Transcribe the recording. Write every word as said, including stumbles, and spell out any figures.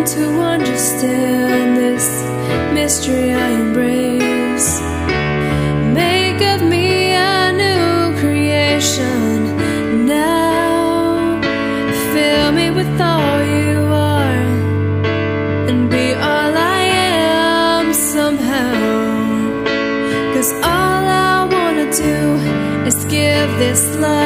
to understand this mystery I embrace. Make of me a new creation now. Fill me with all you are and be all I am somehow. 'Cause all I wanna do is give this life